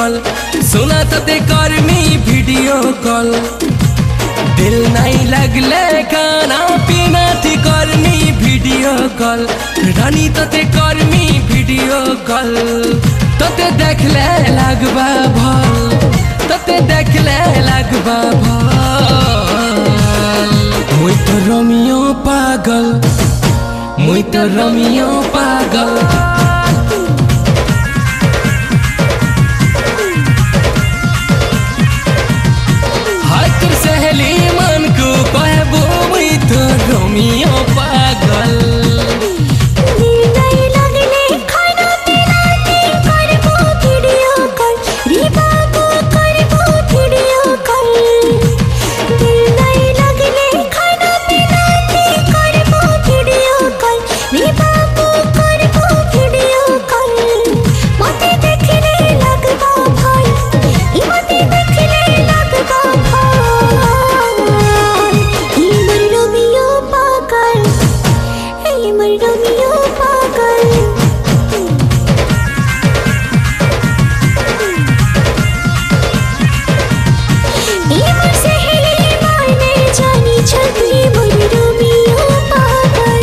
call सुना ते कर्मी वीडियो कॉल दिल नहीं लगले खाना पीना थी कर्मी वीडियो कॉल रानी ते कर्मी वीडियो कॉल ते देखले लगबा भल ते देखले लगबा भल मुई तो रोमियो पागल मुई तो रोमियो पागल सहेली मन को कहबो मुई तो रोमियो पागल दिल नहीं लगले खाना पीना थी करबो वीडियो कॉल रे बाबू करबो वीडियो कॉल दिल नहीं लगले खाना पीना थी करबो वीडियो कॉल रे बाबू करबो वीडियो कॉल मते देखले लगबा भाई ई मते देखले लगबा भाई रोमियो पागल ये मोर सहेली माने जानी छली मोर रोमियो पागल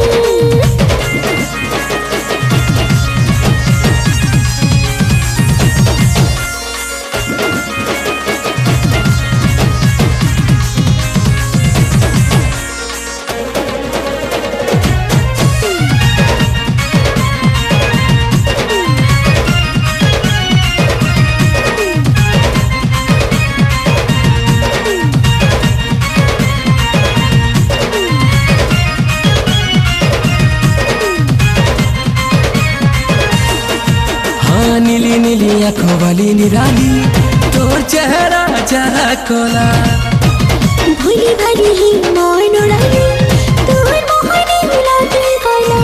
नीली नीली आँखों वाली निराली तोर चेहरा कोला भूली भरी ही मान उड़ाली तोर मोहनी गुलाबी काला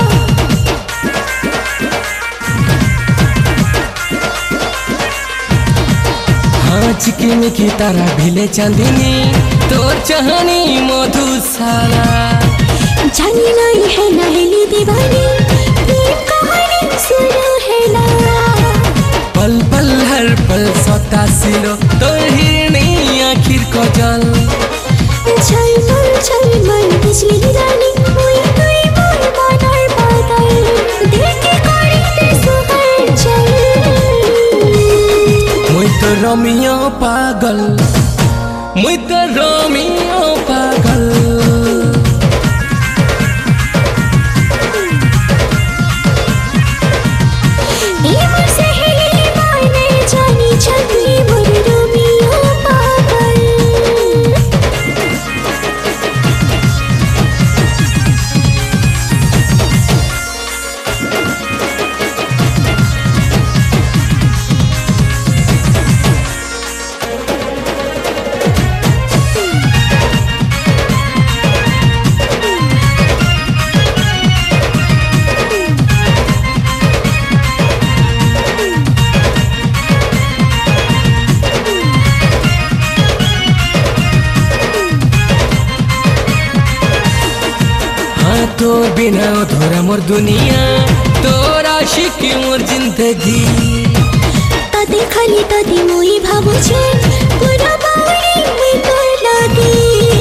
हाँ चिकमिकी तारा भिले चांदनी तोर चाहनी मधुशाला जानी नहीं है नहेली दीवानी प्रेम कहानी शुरू है ना पल पल हर पल सोता सिलो तोर हिरनी आखिर को जल छलमल बिजली गिरानी मुई तुई मोर मानार बादल दिल की कड़ी ते सुहर चल मुई तो रोमियो पागल मुई तो रोमियो पागल ये मोर सहेली माने जानी छली मोर रोमियो पागल तो बिना अधूरा मोर दुनिया तोर आशिक मोर जिंदगी तदे खाली तदे मोई भाबो छे पूरा बावड़ी में तोर लागे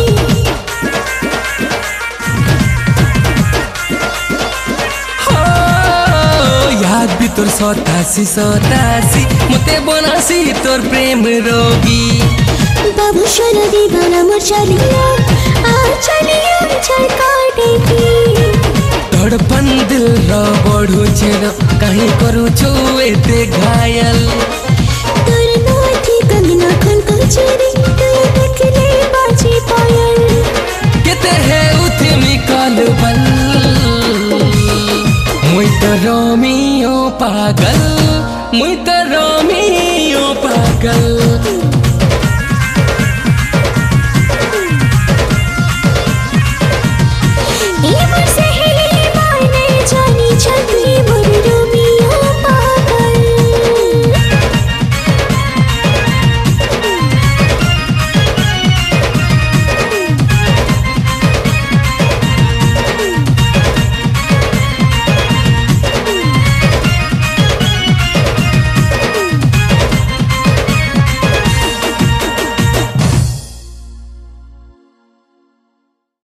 याद भी तोर सतासी मते बनासी तोर प्रेम रोगी बाबू शोला दीवाना मोर चलिया आ चलिया चल काटेगी धड़पन दिल रो बढ़ू छेड़ कहीं करू छु एते घायल तोर नाथी कंगना खन को चेरी तू देखले बाजी पायल केते है उथे मिकल बल मुई तो रोमियो पागल मुई तो